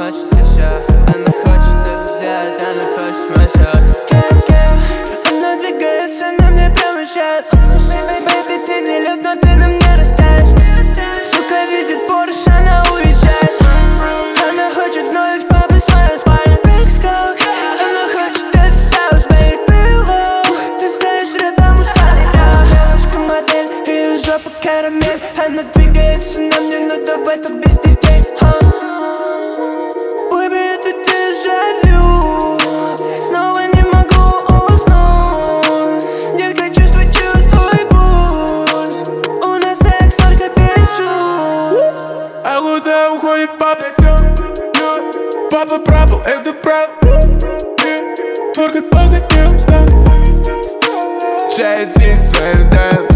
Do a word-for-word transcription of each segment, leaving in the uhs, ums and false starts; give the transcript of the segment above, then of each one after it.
хочет еще. Она хочет это взять, она хочет мой счет. Она двигается на мне прямо сейчас. Baby, ты не лед, но ты на мне растаешь. Сука видит Порш, она уезжает. Она хочет вновь попасть в мою спальню. Big Skunk. Она хочет этот соус, baby. Ты стоишь рядом у спальни. Девочка-модель, ее жопа карамель. Она двигается на мне, но давай так без детей. Baby, это дежавю. Снова не могу уснуть. Детка, чувствуй, чувствуй пульс. У нас секс только без чувств. А куда уходит папа? Папа пропал, это правда. Только пока не устал. Чай три свой рзен.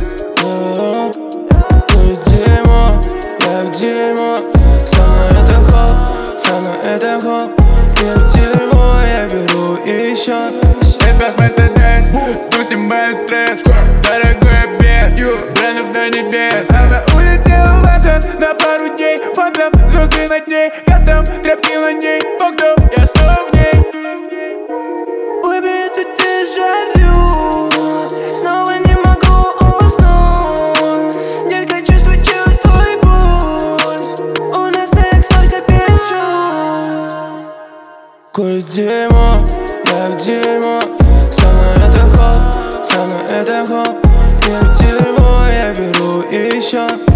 Ты в дерьмо, я в дерьмо. Со мной это хоп, со мной это хоп. Я в дерьмо, я беру еще. Эспресс Мерседес, тусим бэнд стресс. Дорогой обед, брендов до небес. Она улетела в Лондон на пару дней. Фантом, звезды над ней, кастом, тряпки на ней. Богдом, я снова в ней. Baby, это дежавю. Снова не могу уснуть. Детка, чувствуй, чувствуй пульс. У нас секс только без чувств. Курить дерьмо, я в дерьмо. Со мной это хоп, со мной это хоп. Я в дерьмо, я беру еще.